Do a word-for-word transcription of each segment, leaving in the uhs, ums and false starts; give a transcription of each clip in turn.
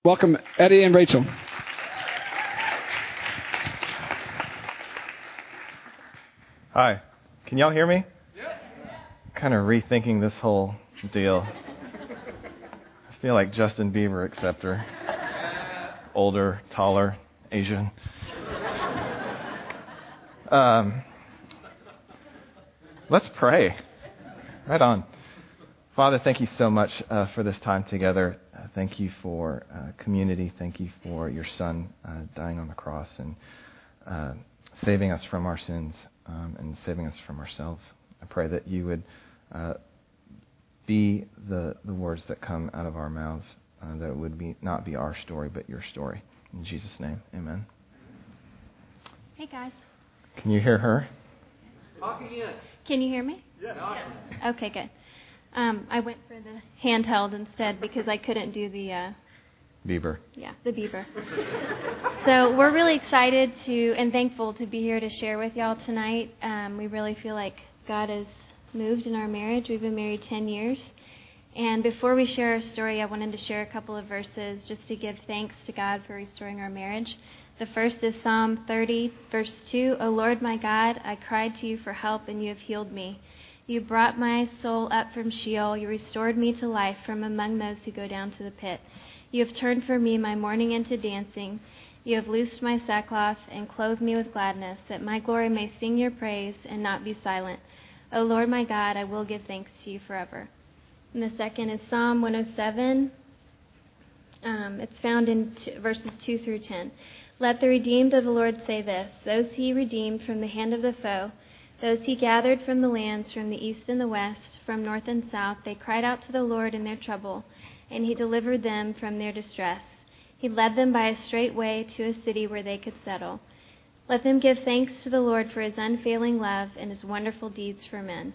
Welcome, Eddie and Rachel. Hi. Can y'all hear me? Yeah. Kind of rethinking this whole deal. I feel like Justin Bieber, except her. Older, taller, Asian. Um, let's pray. Right on. Father, thank you so much uh, for this time together. Uh, thank you for uh, community. Thank you for your Son uh, dying on the cross and uh, saving us from our sins um, and saving us from ourselves. I pray that you would uh, be the the words that come out of our mouths, uh, that it would be not be our story, but your story. In Jesus' name, amen. Hey, guys. Can you hear her? Talk again. Can you hear me? Yeah. Okay, good. Um, I went for the handheld instead because I couldn't do the... Uh, Bieber. Yeah, the Bieber. So we're really excited to and thankful to be here to share with y'all tonight. Um, we really feel like God has moved in our marriage. We've been married ten years. And before we share our story, I wanted to share a couple of verses just to give thanks to God for restoring our marriage. The first is Psalm thirty, verse two. O Lord my God, I cried to you for help, and you have healed me. You brought my soul up from Sheol. You restored me to life from among those who go down to the pit. You have turned for me my mourning into dancing. You have loosed my sackcloth and clothed me with gladness, that my glory may sing your praise and not be silent. O Lord my God, I will give thanks to you forever. And the second is Psalm one oh seven. Um, it's found in t- verses two through ten. Let the redeemed of the Lord say this, those he redeemed from the hand of the foe, those he gathered from the lands, from the east and the west, from north and south, they cried out to the Lord in their trouble, and he delivered them from their distress. He led them by a straight way to a city where they could settle. Let them give thanks to the Lord for his unfailing love and his wonderful deeds for men.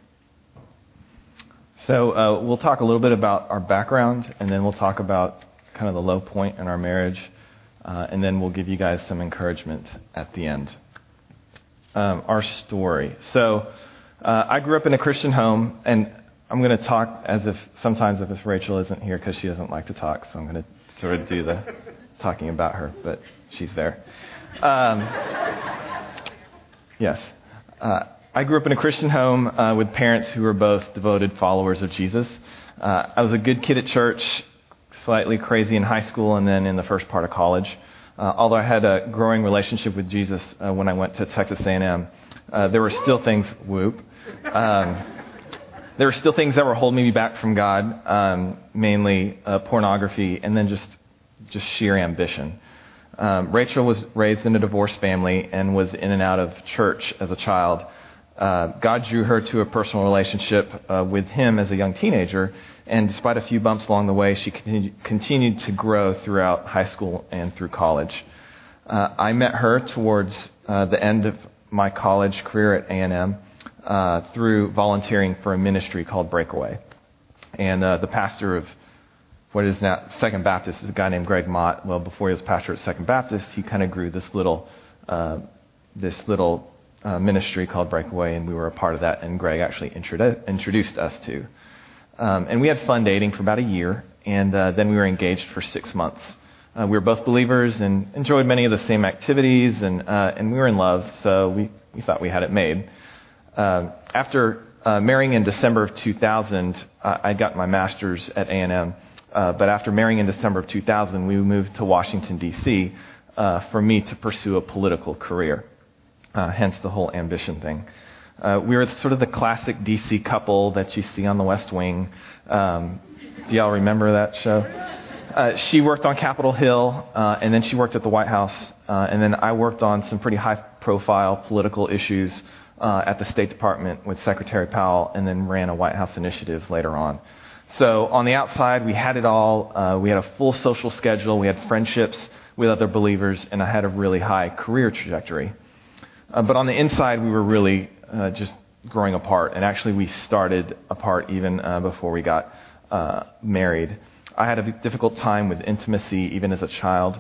So uh, we'll talk a little bit about our background, and then we'll talk about kind of the low point in our marriage, uh, and then we'll give you guys some encouragement at the end. Um, our story. So uh, I grew up in a Christian home, and I'm going to talk as if sometimes if Rachel isn't here because she doesn't like to talk, so I'm going to sort of do the talking about her, but she's there. Um, yes. Uh, I grew up in a Christian home uh, with parents who were both devoted followers of Jesus. Uh, I was a good kid at church, slightly crazy in high school, and then in the first part of college. Uh, although I had a growing relationship with Jesus uh, when I went to Texas A and M, uh, there were still things, whoop, um, there were still things that were holding me back from God, um, mainly uh, pornography and then just just sheer ambition. Um, Rachel was raised in a divorced family and was in and out of church as a child. Uh, God drew her to a personal relationship uh, with him as a young teenager, and despite a few bumps along the way, she continued, continued to grow throughout high school and through college. Uh, I met her towards uh, the end of my college career at A and M uh, through volunteering for a ministry called Breakaway. And uh, the pastor of what is now Second Baptist is a guy named Greg Mott. Well, before he was pastor at Second Baptist, he kind of grew this little uh, this little Uh, ministry called Breakaway, and we were a part of that, and Greg actually introdu- introduced us to. Um, and we had fun dating for about a year, and uh, then we were engaged for six months. Uh, we were both believers and enjoyed many of the same activities, and uh, and we were in love, so we, we thought we had it made. Uh, after uh, marrying in December of two thousand, uh, I got my master's at A and M, uh, but after marrying in December of two thousand, we moved to Washington, D C uh, for me to pursue a political career. Uh, hence the whole ambition thing. Uh, we were sort of the classic D C couple that you see on the West Wing. Um, do y'all remember that show? Uh, she worked on Capitol Hill, uh, and then she worked at the White House, uh, and then I worked on some pretty high-profile political issues uh, at the State Department with Secretary Powell, and then ran a White House initiative later on. So on the outside, we had it all. Uh, we had a full social schedule. We had friendships with other believers, and I had a really high career trajectory. Uh, but on the inside, we were really uh, just growing apart. And actually, we started apart even uh, before we got uh, married. I had a difficult time with intimacy, even as a child.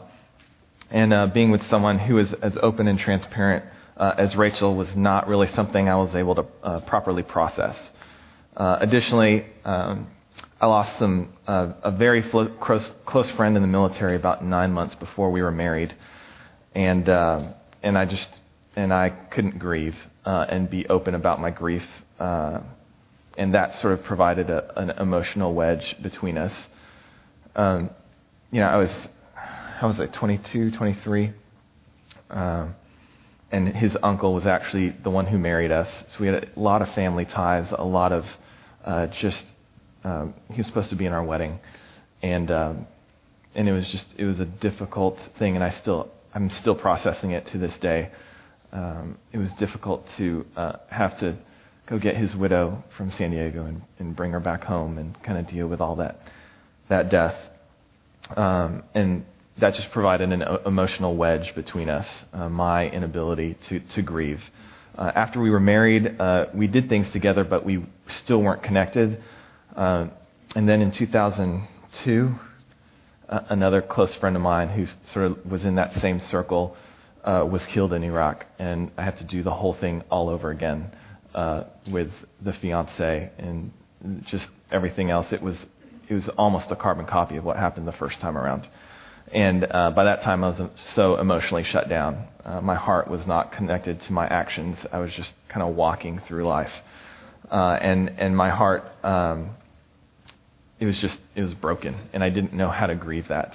And uh, being with someone who is as open and transparent uh, as Rachel was not really something I was able to uh, properly process. Uh, additionally, um, I lost some uh, a very flo- close close friend in the military about nine months before we were married, and uh, and I just and I couldn't grieve uh, and be open about my grief, uh, and that sort of provided a, an emotional wedge between us. Um, you know, I was how was I twenty-two, twenty-three, um, and his uncle was actually the one who married us, so we had a lot of family ties, a lot of uh, just. Um, he was supposed to be in our wedding, and um, and it was just it was a difficult thing, and I still I'm still processing it to this day. Um, it was difficult to uh, have to go get his widow from San Diego and, and bring her back home and kind of deal with all that that death, um, and that just provided an o- emotional wedge between us. Uh, my inability to to grieve. Uh, after we were married, uh, we did things together, but we still weren't connected. Uh, and then in two thousand two, uh, another close friend of mine who sort of was in that same circle uh, was killed in Iraq, and I had to do the whole thing all over again uh, with the fiance and just everything else. It was it was almost a carbon copy of what happened the first time around. And uh, by that time, I was so emotionally shut down. Uh, my heart was not connected to my actions. I was just kind of walking through life, uh, and and my heart. Um, It was just, it was broken, and I didn't know how to grieve that.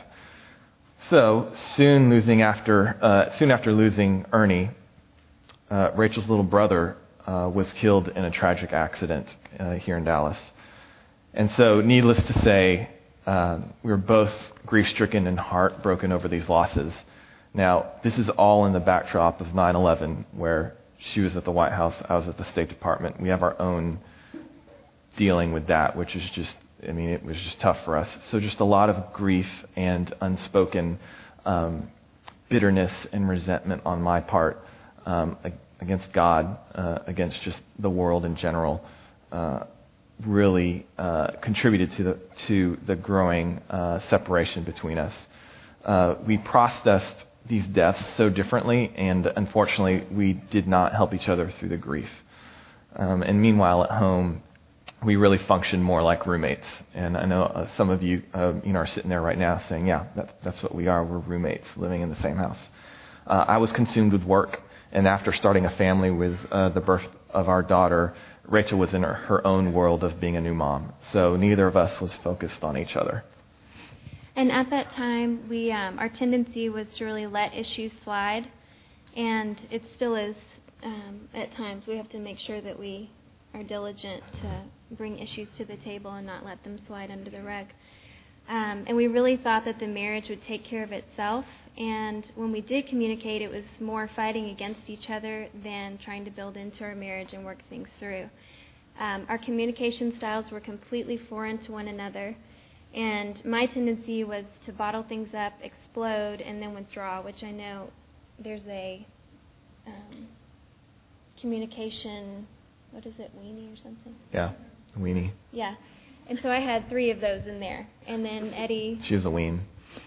So soon losing after, uh, soon after losing Ernie, uh, Rachel's little brother uh, was killed in a tragic accident uh, here in Dallas. And so, needless to say, um, we were both grief-stricken and heartbroken over these losses. Now, this is all in the backdrop of nine eleven, where she was at the White House, I was at the State Department. We have our own dealing with that, which is just, I mean, it was just tough for us. So just a lot of grief and unspoken um, bitterness and resentment on my part um, against God, uh, against just the world in general, uh, really uh, contributed to the to the growing uh, separation between us. Uh, we processed these deaths so differently, and unfortunately, we did not help each other through the grief. Um, and meanwhile, at home, we really function more like roommates. And I know uh, some of you, uh, you know, are sitting there right now saying, yeah, that, that's what we are. We're roommates living in the same house. Uh, I was consumed with work. And after starting a family with uh, the birth of our daughter, Rachel was in her, her own world of being a new mom. So neither of us was focused on each other. And at that time, we um, our tendency was to really let issues slide. And it still is um, at times. We have to make sure that we are diligent to bring issues to the table and not let them slide under the rug. Um, and we really thought that the marriage would take care of itself. And when we did communicate, it was more fighting against each other than trying to build into our marriage and work things through. Um, our communication styles were completely foreign to one another. And my tendency was to bottle things up, explode, and then withdraw, which I know there's a um, communication... What is it, weenie or something? Yeah, weenie. Yeah. And so I had three of those in there. And then Eddie... She was a ween.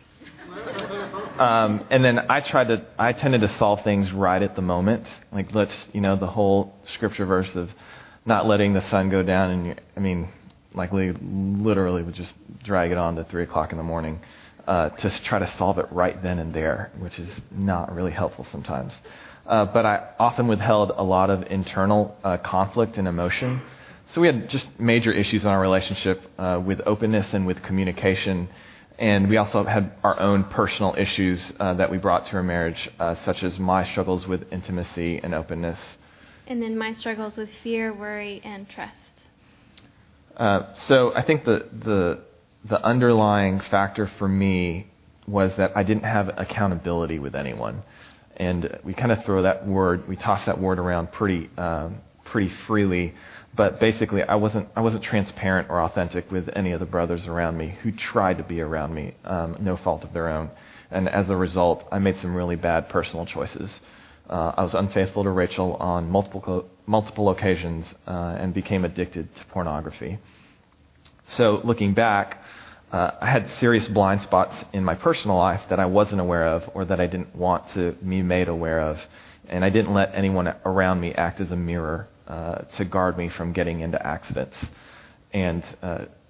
Um, and then I tried to, I tended to solve things right at the moment. Like, let's, you know, the whole scripture verse of not letting the sun go down. And, you, I mean, like, we literally would just drag it on to three o'clock in the morning uh, to try to solve it right then and there, which is not really helpful sometimes. Uh, but I often withheld a lot of internal uh, conflict and emotion. So we had just major issues in our relationship uh, with openness and with communication. And we also had our own personal issues uh, that we brought to our marriage, uh, such as my struggles with intimacy and openness. And then my struggles with fear, worry, and trust. Uh, so I think the, the the underlying factor for me was that I didn't have accountability with anyone. And we kind of throw that word, we toss that word around pretty um, pretty freely. But basically, I wasn't I wasn't transparent or authentic with any of the brothers around me who tried to be around me, um, no fault of their own. And as a result, I made some really bad personal choices. Uh, I was unfaithful to Rachel on multiple multiple occasions uh, and became addicted to pornography. So looking back, uh, I had serious blind spots in my personal life that I wasn't aware of or that I didn't want to be made aware of. And I didn't let anyone around me act as a mirror uh, to guard me from getting into accidents. And uh,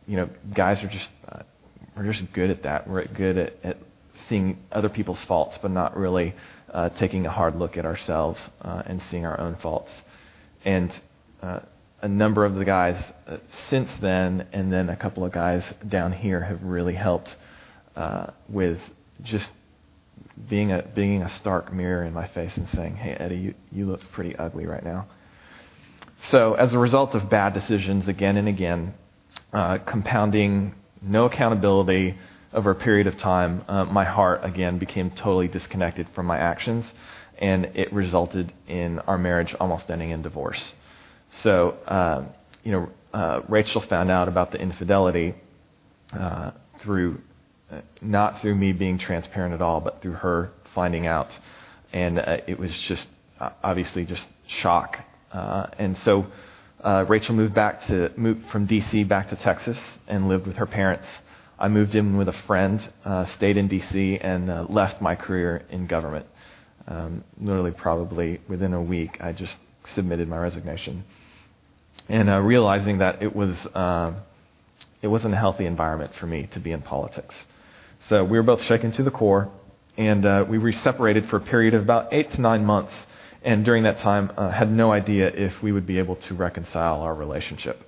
you know, guys are just uh, we're just good at that. We're good at, at seeing other people's faults, but not really uh, taking a hard look at ourselves uh, and seeing our own faults. And uh, a number of the guys uh, since then, and then a couple of guys down here, have really helped uh, with just being a being a stark mirror in my face and saying, "Hey, Eddie, you, you look pretty ugly right now." So, as a result of bad decisions again and again, uh, compounding no accountability over a period of time, uh, my heart again became totally disconnected from my actions, and it resulted in our marriage almost ending in divorce. So, uh, you know, uh, Rachel found out about the infidelity uh, through, uh, not through me being transparent at all, but through her finding out. And uh, it was just, uh, obviously, just shock. Uh, and so uh, Rachel moved back to, moved from D C back to Texas and lived with her parents. I moved in with a friend, uh, stayed in D C, and uh, left my career in government. Um, literally, probably within a week, I just submitted my resignation. And uh, realizing that it was uh, it wasn't a healthy environment for me to be in politics. So we were both shaken to the core, and uh, we were separated for a period of about eight to nine months. And during that time, uh, had no idea if we would be able to reconcile our relationship.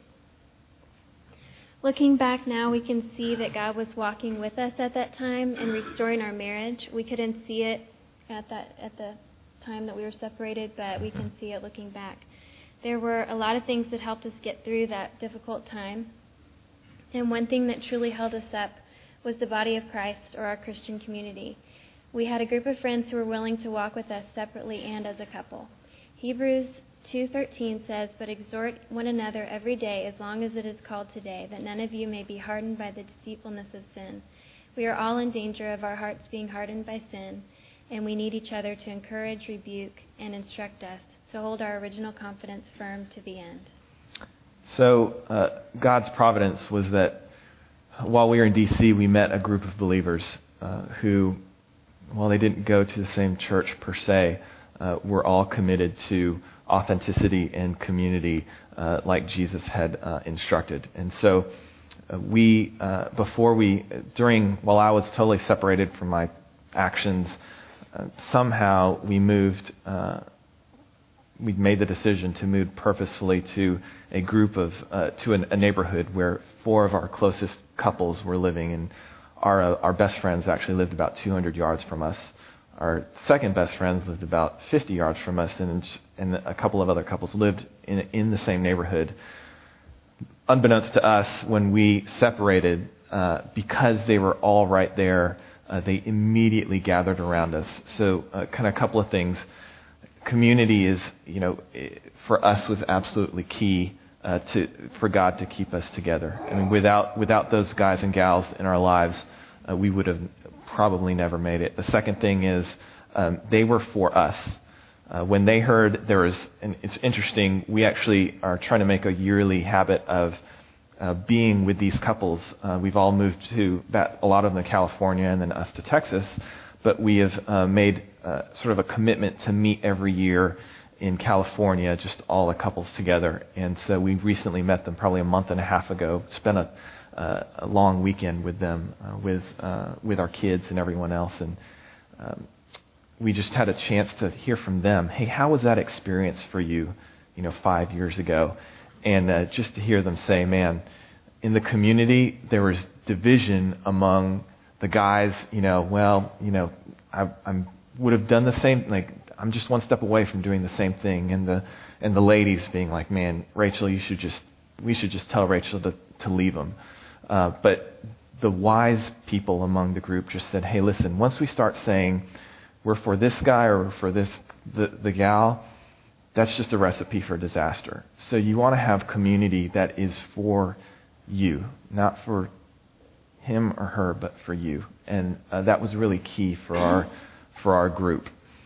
Looking back now, we can see that God was walking with us at that time and restoring our marriage. We couldn't see it at that at the time that we were separated, but we can see it looking back. There were a lot of things that helped us get through that difficult time. And one thing that truly held us up was the body of Christ, or our Christian community. We had a group of friends who were willing to walk with us separately and as a couple. Hebrews two thirteen says, "But exhort one another every day, as long as it is called today, that none of you may be hardened by the deceitfulness of sin." We are all in danger of our hearts being hardened by sin, and we need each other to encourage, rebuke, and instruct us to hold our original confidence firm to the end. So uh, God's providence was that while we were in D C, we met a group of believers uh, who, while they didn't go to the same church per se, uh, were all committed to authenticity and community uh, like Jesus had uh, instructed. And so uh, we, uh, before we, during, while I was totally separated from my actions, uh, somehow we moved, uh, we made the decision to move purposefully to a group of, uh, to an, a neighborhood where four of our closest couples were living, and our uh, our best friends actually lived about two hundred yards from us. Our second best friends lived about fifty yards from us, and and a couple of other couples lived in in the same neighborhood. Unbeknownst to us, when we separated, uh, because they were all right there, uh, they immediately gathered around us. So, uh, kind of a couple of things. Community is, you know, for us was absolutely key uh, to for God to keep us together. I mean, without without those guys and gals in our lives, uh, we would have probably never made it. The second thing is um, they were for us. Uh, when they heard there was, and it's interesting, we actually are trying to make a yearly habit of uh, being with these couples. Uh, we've all moved to that, a lot of them to California and then us to Texas. But we have uh, made uh, sort of a commitment to meet every year in California, just all the couples together. And so we recently met them probably a month and a half ago, spent a, uh, a long weekend with them, uh, with uh, with our kids and everyone else. And um, we just had a chance to hear from them. Hey, how was that experience for you, you know, five years ago? And uh, just to hear them say, man, in the community, there was division among the guys, you know, well, you know, I I'm, would have done the same, like, I'm just one step away from doing the same thing. And the and the ladies being like, man, Rachel, you should just, we should just tell Rachel to, to leave him. Uh, but the wise people among the group just said, hey, listen, once we start saying we're for this guy or for this, the, the gal, that's just a recipe for disaster. So you want to have community that is for you, not for him or her, but for you. And uh, that was really key for our for our group.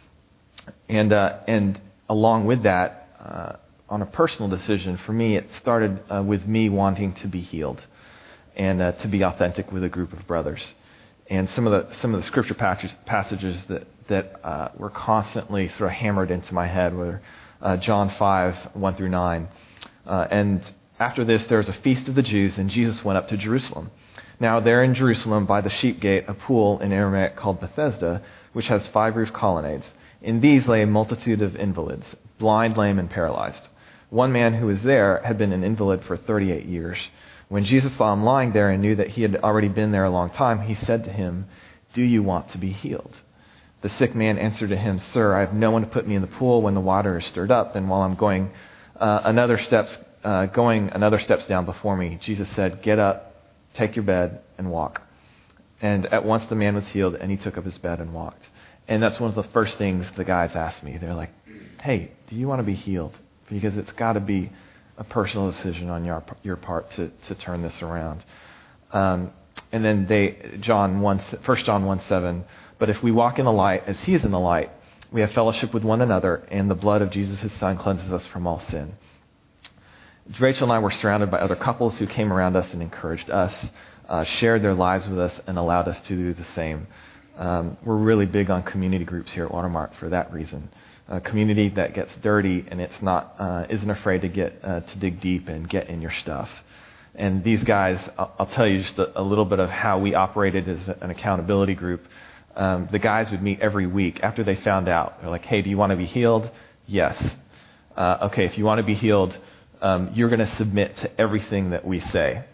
And uh, and along with that, uh, on a personal decision for me, it started uh, with me wanting to be healed and uh, to be authentic with a group of brothers. And some of the some of the scripture passages, passages that that uh, were constantly sort of hammered into my head were uh, John five one through nine, uh, and After this, there was a feast of the Jews, and Jesus went up to Jerusalem. Now there in Jerusalem, by the sheep gate, a pool in Aramaic called Bethesda, which has five roof colonnades. In these lay a multitude of invalids, blind, lame, and paralyzed. One man who was there had been an invalid for thirty-eight years. When Jesus saw him lying there and knew that he had already been there a long time, he said to him, "Do you want to be healed?" The sick man answered to him, "Sir, I have no one to put me in the pool when the water is stirred up, and while I'm going uh, another steps uh, going another steps down before me." Jesus said, "Get up, take your bed, and walk." And at once the man was healed, and he took up his bed and walked. And that's one of the first things the guys asked me. They're like, "Hey, do you want to be healed?" Because it's got to be a personal decision on your your part to, to turn this around. Um, and then they, John one, First John one seven, "But if we walk in the light as he is in the light, we have fellowship with one another, and the blood of Jesus, his son, cleanses us from all sin." Rachel and I were surrounded by other couples who came around us and encouraged us, uh, shared their lives with us, and allowed us to do the same. Um, we're really big on community groups here at Watermark for that reason. A community that gets dirty and it's not uh, isn't afraid to get uh, to dig deep and get in your stuff. And these guys, I'll, I'll tell you just a, a little bit of how we operated as an accountability group. Um, the guys would meet every week after they found out. They're like, "Hey, do you want to be healed?" "Yes." Uh, "Okay, if you want to be healed, um, you're going to submit to everything that we say."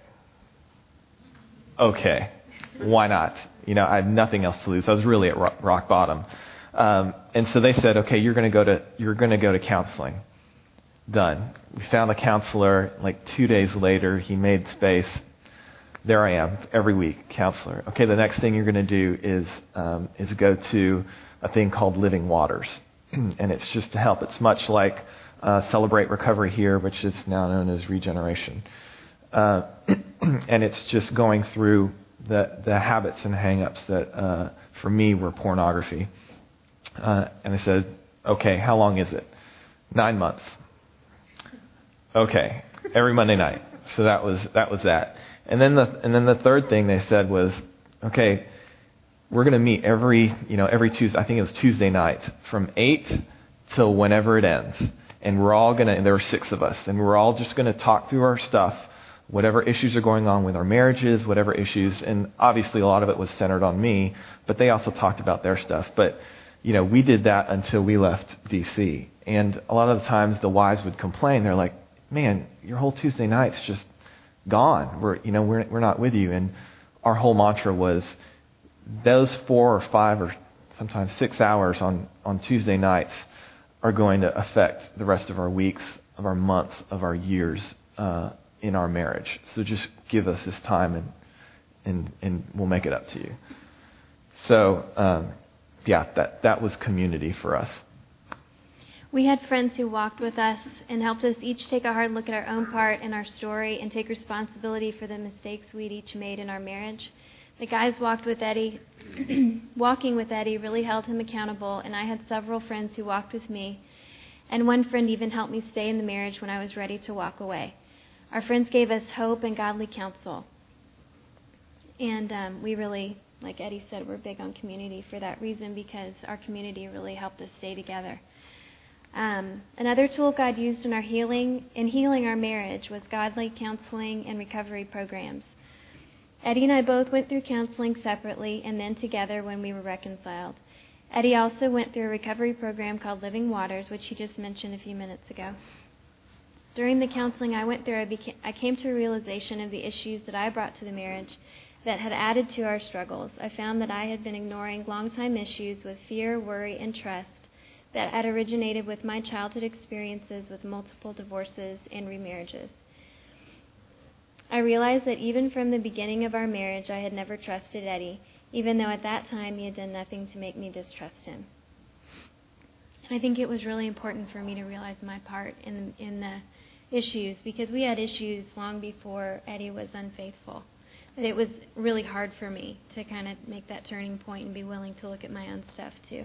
"Okay, why not?" You know, I had nothing else to lose. I was really at rock, rock bottom. Um, and so they said, "Okay, you're going to go to you're going to go to counseling." Done. We found a counselor. Like two days later, he made space. There I am every week, counselor. Okay, the next thing you're going to do is um, is go to a thing called Living Waters, and it's just to help. It's much like uh, Celebrate Recovery here, which is now known as Regeneration, uh, and it's just going through the the habits and hang-ups that uh, for me were pornography. Uh, and they said, "Okay, how long is it?" Nine months. Okay, every Monday night. So that was that was that. And then the and then the third thing they said was, "Okay, we're going to meet every you know every Tuesday. I think it was Tuesday night from eight till whenever it ends. And we're all going to. And there were six of us, and we're all just going to talk through our stuff, whatever issues are going on with our marriages, whatever issues. And obviously, a lot of it was centered on me, but they also talked about their stuff. But you know, we did that until we left D C. And a lot of the times the wives would complain. They're like, "Man, your whole Tuesday night's just gone. We're, you know, we're, we're not with you." And our whole mantra was those four or five or sometimes six hours on, on Tuesday nights are going to affect the rest of our weeks, of our months, of our years uh, in our marriage. So just give us this time and, and, and we'll make it up to you. So, um, yeah, that, that was community for us. We had friends who walked with us and helped us each take a hard look at our own part in our story and take responsibility for the mistakes we'd each made in our marriage. The guys walked with Eddie. Walking with Eddie really held him accountable, and I had several friends who walked with me. And one friend even helped me stay in the marriage when I was ready to walk away. Our friends gave us hope and godly counsel. And um, we really, like Eddie said, we're big on community for that reason, because our community really helped us stay together. Um, another tool God used in our healing, in healing our marriage, was godly counseling and recovery programs. Eddie and I both went through counseling separately and then together when we were reconciled. Eddie also went through a recovery program called Living Waters, which he just mentioned a few minutes ago. During the counseling I went through, I, became, I came to a realization of the issues that I brought to the marriage that had added to our struggles. I found that I had been ignoring long-time issues with fear, worry, and trust that had originated with my childhood experiences with multiple divorces and remarriages. I realized that even from the beginning of our marriage, I had never trusted Eddie, even though at that time he had done nothing to make me distrust him. And I think it was really important for me to realize my part in the, in the issues, because we had issues long before Eddie was unfaithful. But it was really hard for me to kind of make that turning point and be willing to look at my own stuff too.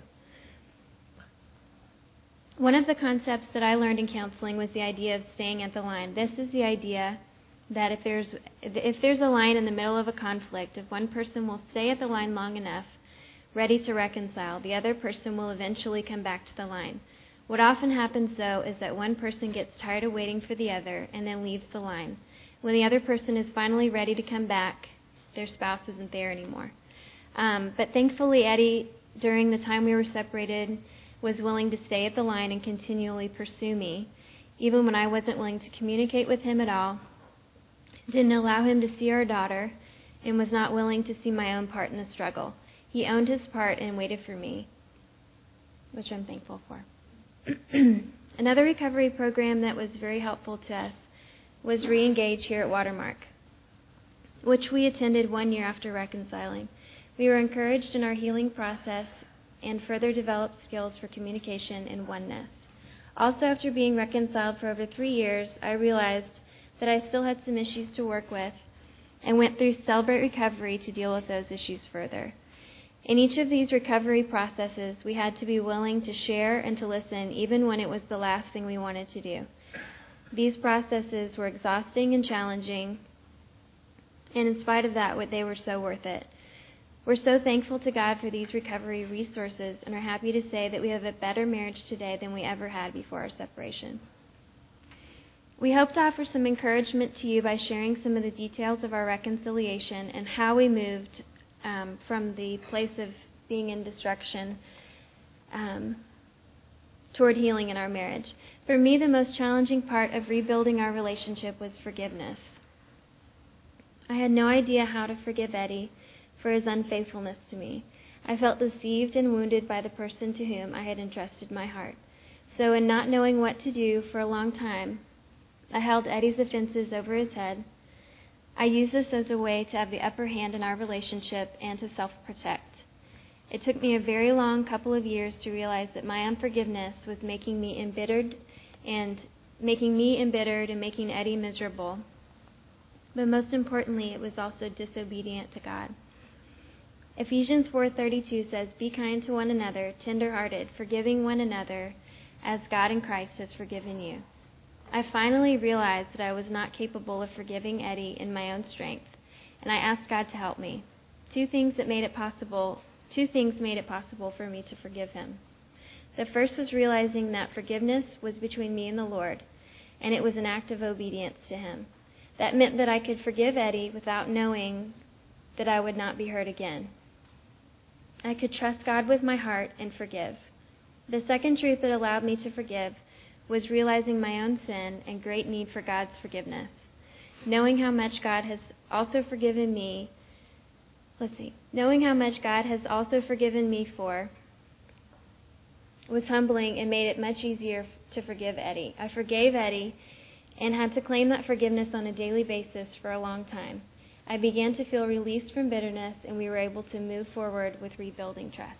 One of the concepts that I learned in counseling was the idea of staying at the line. This is the idea that if there's if there's a line in the middle of a conflict, if one person will stay at the line long enough, ready to reconcile, the other person will eventually come back to the line. What often happens, though, is that one person gets tired of waiting for the other and then leaves the line. When the other person is finally ready to come back, their spouse isn't there anymore. Um, but thankfully, Eddie, during the time we were separated, was willing to stay at the line and continually pursue me, even when I wasn't willing to communicate with him at all, didn't allow him to see our daughter, and was not willing to see my own part in the struggle. He owned his part and waited for me, which I'm thankful for. Another recovery program that was very helpful to us was Re-Engage here at Watermark, which we attended one year after reconciling. We were encouraged in our healing process and further developed skills for communication and oneness. Also, after being reconciled for over three years, I realized that I still had some issues to work with and went through Celebrate Recovery to deal with those issues further. In each of these recovery processes, we had to be willing to share and to listen, even when it was the last thing we wanted to do. These processes were exhausting and challenging, and in spite of that, they were so worth it. We're so thankful to God for these recovery resources and are happy to say that we have a better marriage today than we ever had before our separation. We hope to offer some encouragement to you by sharing some of the details of our reconciliation and how we moved um, from the place of being in destruction um, toward healing in our marriage. For me, the most challenging part of rebuilding our relationship was forgiveness. I had no idea how to forgive Eddie for his unfaithfulness to me. I felt deceived and wounded by the person to whom I had entrusted my heart. So in not knowing what to do for a long time, I held Eddie's offenses over his head. I used this as a way to have the upper hand in our relationship and to self-protect. It took me a very long couple of years to realize that my unforgiveness was making me embittered and making me embittered and making Eddie miserable. But most importantly, it was also disobedient to God. Ephesians four thirty-two says, "Be kind to one another, tender-hearted, forgiving one another, as God in Christ has forgiven you." I finally realized that I was not capable of forgiving Eddie in my own strength, and I asked God to help me. Two things that made it possible, two things made it possible for me to forgive him. The first was realizing that forgiveness was between me and the Lord, and it was an act of obedience to him. That meant that I could forgive Eddie without knowing that I would not be hurt again. I could trust God with my heart and forgive. The second truth that allowed me to forgive was realizing my own sin and great need for God's forgiveness. Knowing how much God has also forgiven me, let's see, knowing how much God has also forgiven me for was humbling and made it much easier to forgive Eddie. I forgave Eddie and had to claim that forgiveness on a daily basis for a long time. I began to feel released from bitterness, and we were able to move forward with rebuilding trust.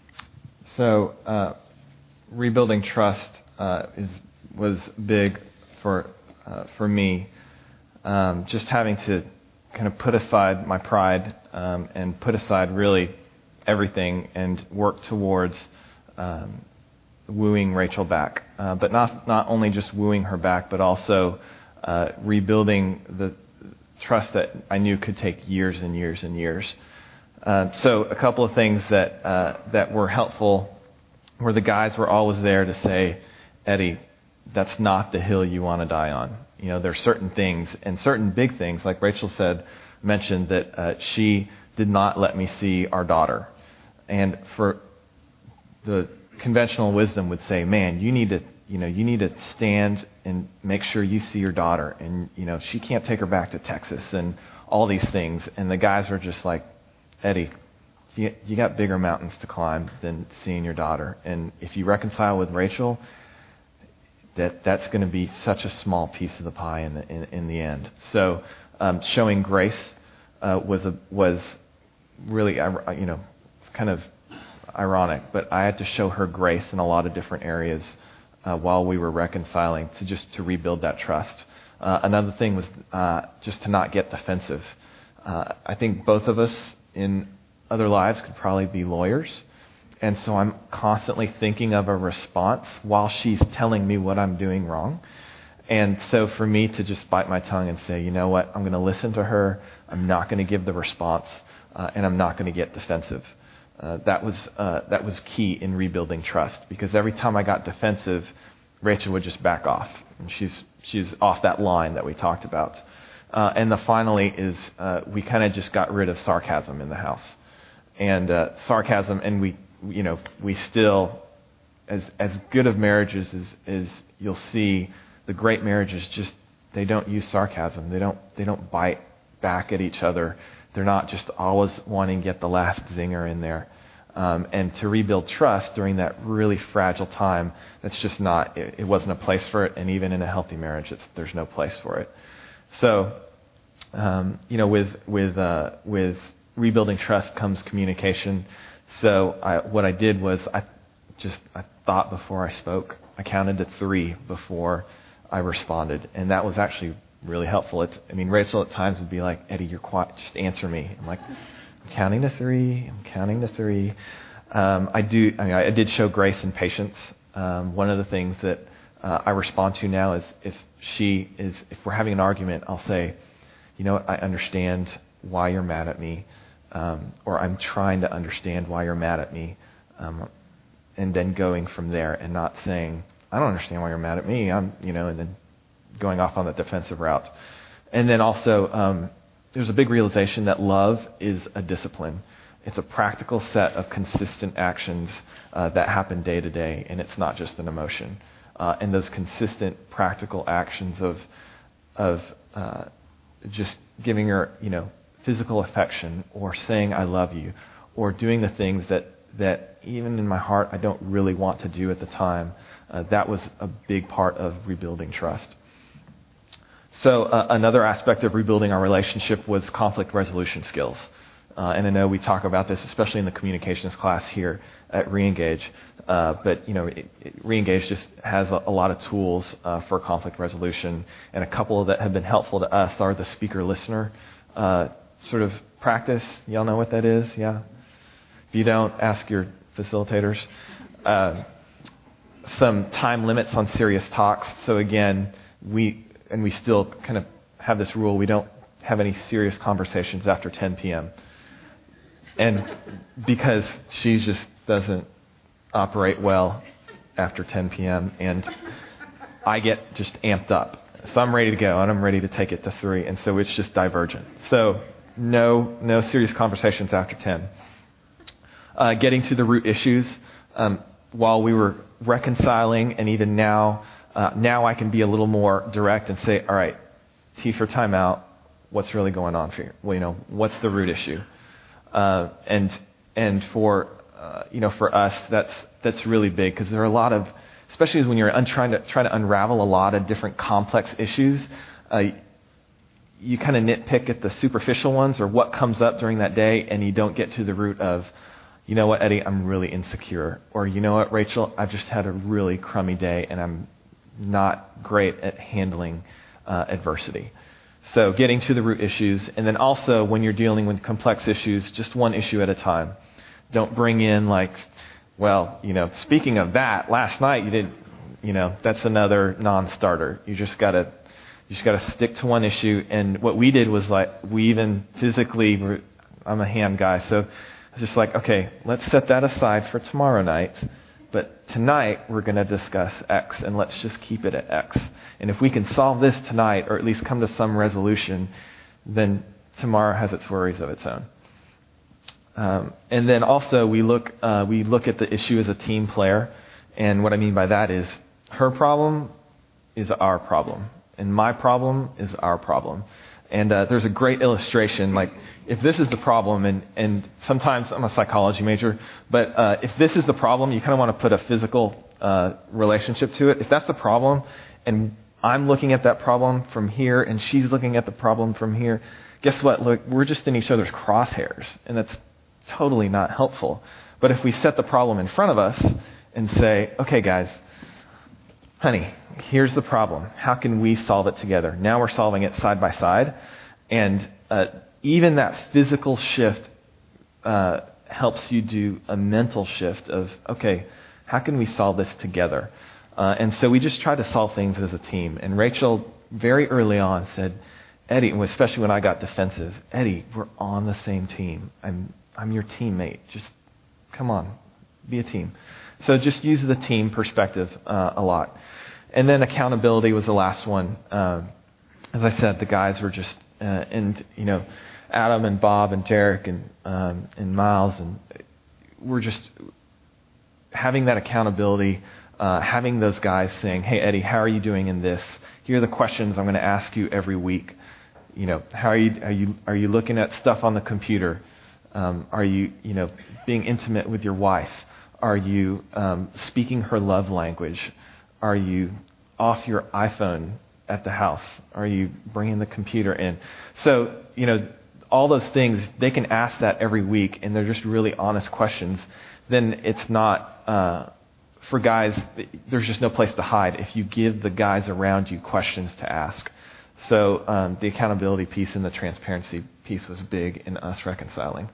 So, uh, rebuilding trust uh, is was big for uh, for me. Um, just having to kind of put aside my pride um, and put aside really everything and work towards um, wooing Rachel back. Uh, but not not only just wooing her back, but also uh, rebuilding the trust that I knew could take years and years and years. Uh, so a couple of things that uh, that were helpful were the guys were always there to say, Eddie, that's not the hill you want to die on. You know, there's certain things and certain big things, like Rachel said, mentioned that uh, she did not let me see our daughter. And for the conventional wisdom would say, man, you need to, you know, you need to stand and make sure you see your daughter. And, you know, she can't take her back to Texas and all these things. And the guys are just like, Eddie, you, you got bigger mountains to climb than seeing your daughter. And if you reconcile with Rachel, that that's going to be such a small piece of the pie in the in, in the end. So um, showing grace uh, was a, was really, you know, kind of ironic, but I had to show her grace in a lot of different areas uh, while we were reconciling to just to rebuild that trust. Uh, another thing was uh, just to not get defensive. Uh, I think both of us in other lives could probably be lawyers. And so I'm constantly thinking of a response while she's telling me what I'm doing wrong. And so for me to just bite my tongue and say, you know what, I'm going to listen to her. I'm not going to give the response, uh, and I'm not going to get defensive. uh, that was uh, that was key in rebuilding trust, because every time I got defensive, Rachel would just back off. And she's she's off that line that we talked about. Uh, and the finally is uh, we kind of just got rid of sarcasm in the house, and uh, sarcasm, and we you know we still as as good of marriages as, as you'll see, the great marriages just they don't use sarcasm. They don't they don't bite back at each other. They're not just always wanting to get the last zinger in there. Um, and to rebuild trust during that really fragile time, that's just not, it, it wasn't a place for it. And even in a healthy marriage, it's, there's no place for it. So, um, you know, with with uh, with rebuilding trust comes communication. So I, what I did was I just I thought before I spoke. I counted to three before I responded, and that was actually really helpful. It's, I mean, Rachel at times would be like, "Eddie, you're quiet. Just answer me." I'm like, "I'm counting to three. I'm counting to three." Um, I do. I mean, I did show grace and patience. Um, one of the things that uh, I respond to now is if she is, if we're having an argument, I'll say, "You know what? I understand why you're mad at me," um, or "I'm trying to understand why you're mad at me," um, and then going from there, and not saying, "I don't understand why you're mad at me." I'm, you know, and then going off on the defensive route. And then also, um, there's a big realization that love is a discipline. It's a practical set of consistent actions uh, that happen day to day, and it's not just an emotion. Uh, and those consistent practical actions of of uh, just giving her, you know, physical affection, or saying I love you, or doing the things that that even in my heart I don't really want to do at the time. Uh, that was a big part of rebuilding trust. So uh, another aspect of rebuilding our relationship was conflict resolution skills. Uh, and I know we talk about this, especially in the communications class here at Reengage. Uh, but, you know, it, it, Reengage just has a, a lot of tools uh, for conflict resolution. And a couple that have been helpful to us are the speaker-listener uh, sort of practice. Y'all know what that is? Yeah? If you don't, ask your facilitators. Uh, some time limits on serious talks. So again, we... and we still kind of have this rule, we don't have any serious conversations after ten p.m. And because she just doesn't operate well after ten p.m. and I get just amped up. So I'm ready to go, and I'm ready to take it to three, and so it's just divergent. So no no serious conversations after ten. Uh, getting to the root issues, um, while we were reconciling, and even now, Uh, now I can be a little more direct and say, all right, T for timeout, what's really going on for you? Well, you know, what's the root issue? Uh, and and for uh, you know, for us, that's that's really big, because there are a lot of, especially when you're un- trying to try to unravel a lot of different complex issues, uh, you kind of nitpick at the superficial ones or what comes up during that day, and you don't get to the root of, you know what, Eddie, I'm really insecure, or you know what, Rachel, I've just had a really crummy day, and I'm not great at handling uh, adversity. So getting to the root issues, and then also when you're dealing with complex issues, just one issue at a time. Don't bring in like, well, you know, speaking of that, last night you did, you know, that's another non-starter. You just gotta, you just gotta stick to one issue. And what we did was like, we even physically, I'm a ham guy, so it's just like, okay, let's set that aside for tomorrow night. But tonight, we're going to discuss X, and let's just keep it at X. And if we can solve this tonight, or at least come to some resolution, then tomorrow has its worries of its own. Um, and then also, we look uh, we look at the issue as a team player. And what I mean by that is, her problem is our problem, and my problem is our problem. And uh, there's a great illustration, like, if this is the problem, and, and sometimes I'm a psychology major, but uh, if this is the problem, you kind of want to put a physical uh, relationship to it. If that's the problem, and I'm looking at that problem from here, and she's looking at the problem from here, guess what? Look, we're just in each other's crosshairs, and that's totally not helpful. But if we set the problem in front of us and say, okay, guys, honey, here's the problem. How can we solve it together? Now we're solving it side by side. And uh, even that physical shift uh, helps you do a mental shift of, okay, how can we solve this together? Uh, and so we just try to solve things as a team. And Rachel, very early on, said, Eddie, especially when I got defensive, Eddie, we're on the same team. I'm I'm your teammate. Just Come on, be a team. So just use the team perspective uh, a lot. And then accountability was the last one. Um, as I said, the guys were just, uh, and you know, Adam and Bob and Derek and um, and Miles, and we're just having that accountability, uh, having those guys saying, "Hey, Eddie, how are you doing in this? Here are the questions I'm going to ask you every week. You know, how are you are you are you looking at stuff on the computer? Um, are you you know being intimate with your wife? Are you um, speaking her love language? Are you off your iPhone at the house? Are you bringing the computer in?" So you know. All those things, they can ask that every week, and they're just really honest questions. Then it's not, uh, for guys, there's just no place to hide if you give the guys around you questions to ask. So um, the accountability piece and the transparency piece was big in us reconciling.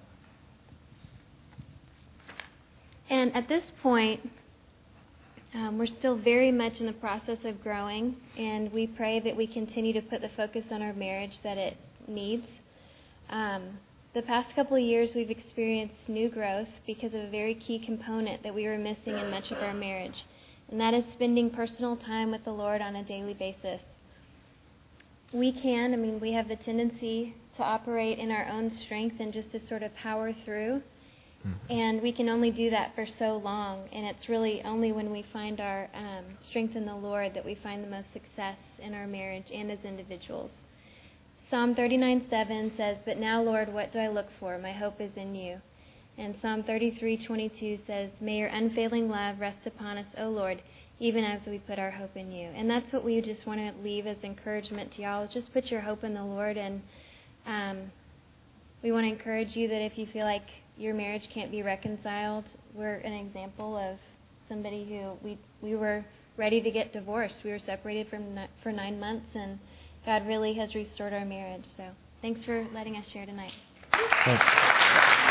And at this point, um, we're still very much in the process of growing, and we pray that we continue to put the focus on our marriage that it needs. Um, the past couple of years, we've experienced new growth because of a very key component that we were missing in much of our marriage, and that is spending personal time with the Lord on a daily basis. We can, I mean, we have the tendency to operate in our own strength and just to sort of power through, mm-hmm. and we can only do that for so long, and it's really only when we find our um, strength in the Lord that we find the most success in our marriage and as individuals. Psalm thirty-nine seven says, "But now, Lord, what do I look for? My hope is in you." And Psalm thirty-three twenty-two says, "May your unfailing love rest upon us, O Lord, even as we put our hope in you." And that's what we just want to leave as encouragement to y'all. Just put your hope in the Lord. And um, we want to encourage you that if you feel like your marriage can't be reconciled, we're an example of somebody who we we were ready to get divorced. We were separated from for nine months, and God really has restored our marriage. So thanks for letting us share tonight. Thanks.